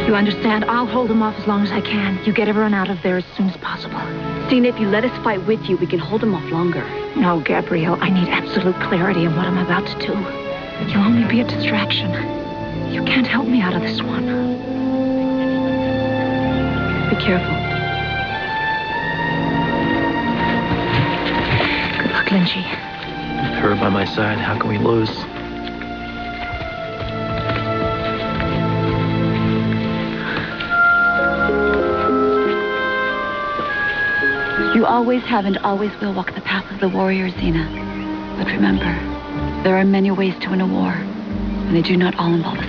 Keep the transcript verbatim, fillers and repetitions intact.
You understand? I'll hold him off as long as I can. You get everyone out of there as soon as possible. Stina, if you let us fight with you, we can hold him off longer. No, Gabrielle, I need absolute clarity in what I'm about to do. You'll only be a distraction. You can't help me out of this one. Be careful. Good luck, Lynchy. With her by my side, how can we lose? You always have and always will walk the path of the warrior, Xena. But remember, there are many ways to win a war, and they do not all involve a